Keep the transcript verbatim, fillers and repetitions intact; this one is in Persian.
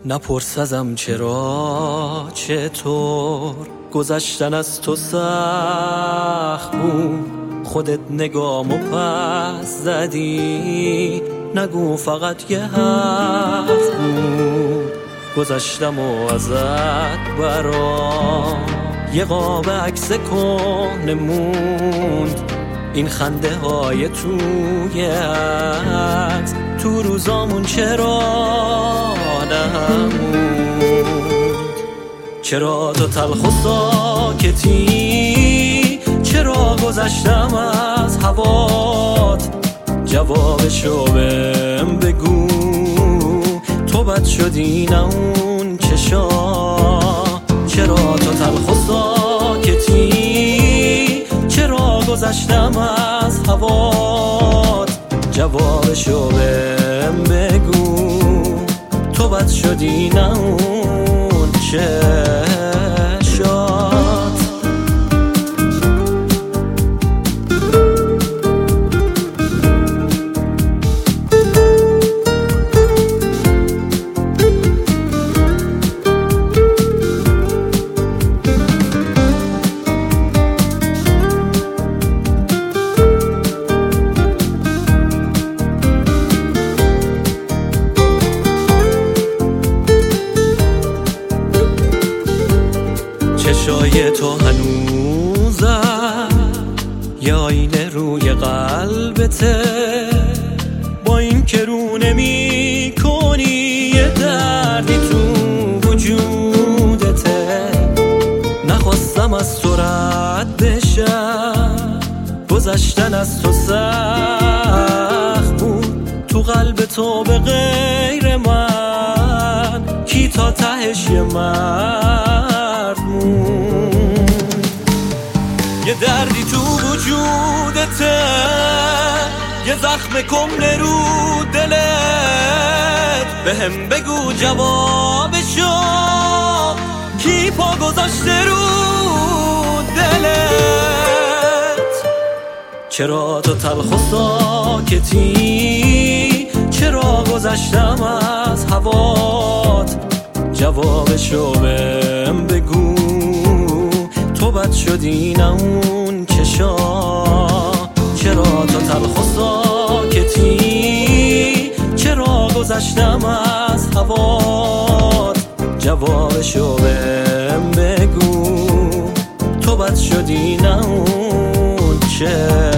نپرس ازم چرا چطور گذشتن از تو سخت بود، خودت نگامو پس زدی، نگو فقط یه حرف بود. گذشتم و ازت برام یه قاب عکس کهنه موند، این خنده های توی عکس تو روزامون چرا نموند؟ چرا تو تلخ و ساکتی؟ چرا گذشتم از هوات؟ جوابشو بهم بگو، تو بد شدی نه اون چشا. چرا تو تلخ و ساکتی؟ چرا گذشتم از هوات؟ جوابشو بهم بگو، تو بد شدی نه اون چشات. چشای تو هنوزم یه آینه روی قلبته، با این که رو نمی کنی یه دردی تو وجودته. نخواستم از تو رد بشم، گذشتن از تو سخت بود، تو قلب تو به غیر من کی تا تهش یه مرد موند. یه دردی تو وجودته، یه زخم کهنه رو دلت، بهم بگو جوابشو، کی پا گذاشته رو دلت؟ چرا تو تلخ و ساکتی؟ چرا گذشتم از هوات؟ جوابشو بهم بگو، تو بد شدی نه اون چشا. چرا تو تلخ و ساکتی؟ چرا گذشتم از هوات؟ جوابشو بهم بگو، تو بد شدی نه اون چشا.